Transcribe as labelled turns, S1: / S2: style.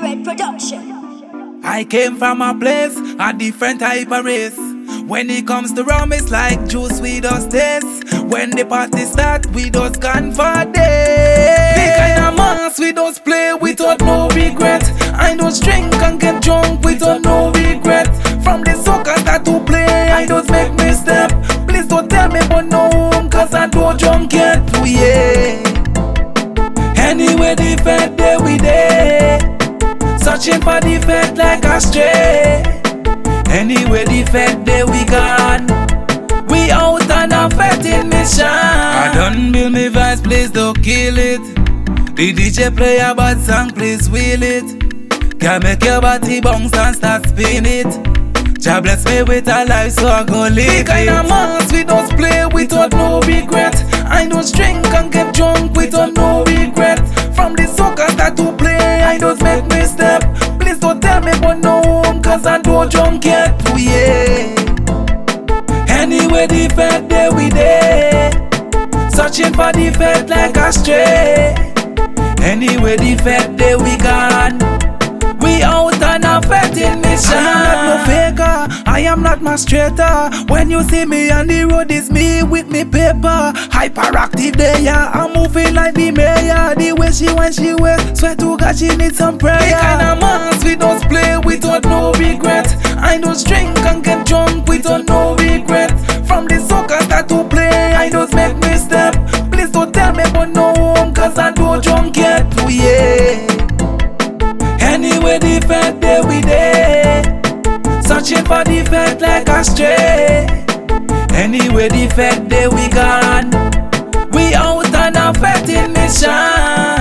S1: Red Production.
S2: I came from a place, a different type of race. When it comes to rum, it's like juice we just taste. When the party start, we just gone for days. The kind of mass we just play without no regret. I just drink and get drunk without no regret. From the soccer start to play, I just make me step. Please don't tell me but no home, cause I don't drunk yet. Oh yeah. Anyway, the fed day we day, searching for the fed like a stray. Anyway, the fed day we gone, we out on a fetting mission. I done build me vibes, please don't kill it. The DJ play a bad song, please wheel it. Can make your body bounce and start spin it. Jah bless me with a life, so I go live it. The kind of mass we just play without no regret. I just drink and get drunk without no regret. From the soccer start to play, I just make me step. Please don't tell me but no home, cause I don't drunk yet. Oh yeah. Anyway, the fed day we day, searching for the fed like a stray. Anyway, the fed day we gone, we out on a fetting mission. I am not no faker, I am not masturbator. When you see me on the road, it's me with me paper. Hyperactive there, I'm moving like the mayor. The way she when she wears, swear to God she needs some prayer. The kind of mass we just play without no regret. I just drink and get drunk without no regret. From the soccer start to play, I just make me step. Please don't tell me but no home, cause I don't drunk yet. Oh yeah. Anyway, the fed day we day, searching for the fed like a stray. Anyway, the fed day we gone, we out on a fetting mission.